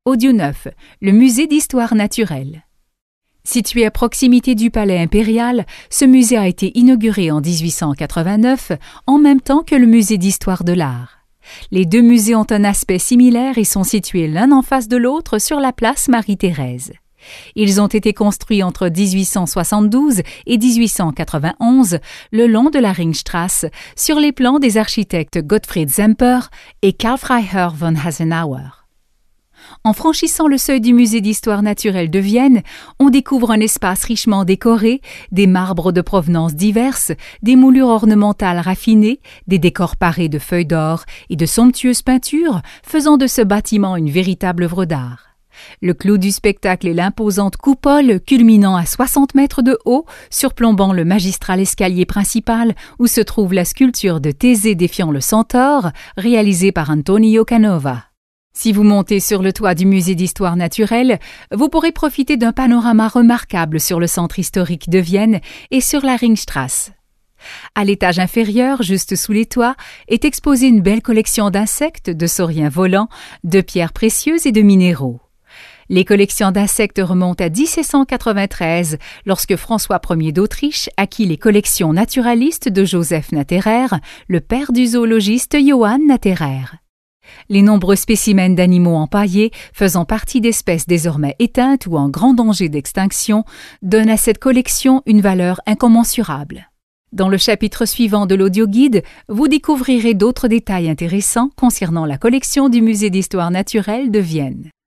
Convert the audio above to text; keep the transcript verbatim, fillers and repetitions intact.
Audio neuf, le musée d'histoire naturelle. Situé à proximité du palais impérial, ce musée a été inauguré en dix-huit cent quatre-vingt-neuf, en même temps que le musée d'histoire de l'art. Les deux musées ont un aspect similaire et sont situés l'un en face de l'autre sur la place Marie-Thérèse. Ils ont été construits entre dix-huit cent soixante-douze et dix-huit cent quatre-vingt-onze le long de la Ringstrasse, sur les plans des architectes Gottfried Semper et Karl Freiherr von Hasenauer. En franchissant le seuil du musée d'histoire naturelle de Vienne, on découvre un espace richement décoré, des marbres de provenance diverses, des moulures ornementales raffinées, des décors parés de feuilles d'or et de somptueuses peintures, faisant de ce bâtiment une véritable œuvre d'art. Le clou du spectacle est l'imposante coupole culminant à soixante mètres de haut, surplombant le magistral escalier principal où se trouve la sculpture de Thésée défiant le centaure, réalisée par Antonio Canova. Si vous montez sur le toit du musée d'histoire naturelle, vous pourrez profiter d'un panorama remarquable sur le centre historique de Vienne et sur la Ringstrasse. À l'étage inférieur, juste sous les toits, est exposée une belle collection d'insectes, de sauriens volants, de pierres précieuses et de minéraux. Les collections d'insectes remontent à dix-sept cent quatre-vingt-treize, lorsque François Ier d'Autriche acquit les collections naturalistes de Joseph Natterer, le père du zoologiste Johann Natterer. Les nombreux spécimens d'animaux empaillés, faisant partie d'espèces désormais éteintes ou en grand danger d'extinction, donnent à cette collection une valeur incommensurable. Dans le chapitre suivant de l'audioguide, vous découvrirez d'autres détails intéressants concernant la collection du musée d'histoire naturelle de Vienne.